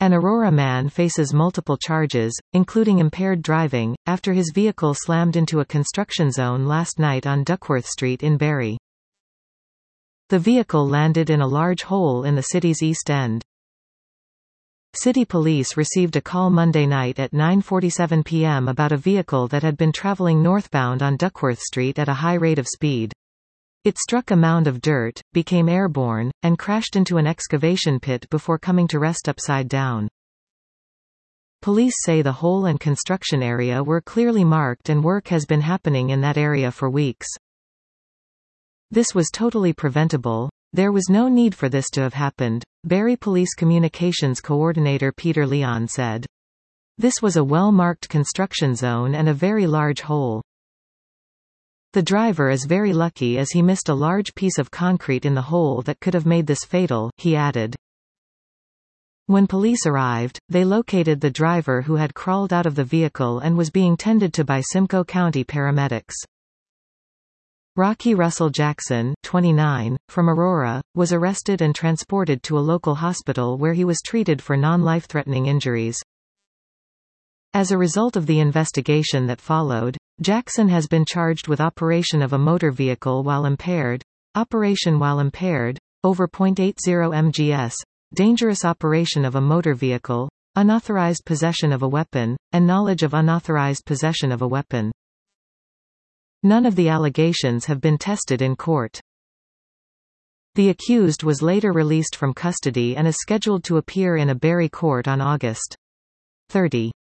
An Aurora man faces multiple charges, including impaired driving, after his vehicle slammed into a construction zone last night on Duckworth Street in Barrie. The vehicle landed in a large hole in the city's East End. City police received a call Monday night at 9:47 p.m. about a vehicle that had been traveling northbound on Duckworth Street at a high rate of speed. It struck a mound of dirt, became airborne, and crashed into an excavation pit before coming to rest upside down. Police say the hole and construction area were clearly marked and work has been happening in that area for weeks. This was totally preventable. There was no need for this to have happened, Barrie Police Communications Coordinator Peter Leon said. This was a well-marked construction zone and a very large hole. The driver is very lucky as he missed a large piece of concrete in the hole that could have made this fatal, he added. When police arrived, they located the driver who had crawled out of the vehicle and was being tended to by Simcoe County paramedics. Rocky Russell Jackson, 29, from Aurora, was arrested and transported to a local hospital where he was treated for non-life-threatening injuries. As a result of the investigation that followed, Jackson has been charged with operation of a motor vehicle while impaired, operation while impaired, over .80 mgs, dangerous operation of a motor vehicle, unauthorized possession of a weapon, and knowledge of unauthorized possession of a weapon. None of the allegations have been tested in court. The accused was later released from custody and is scheduled to appear in a Barrie court on August 30.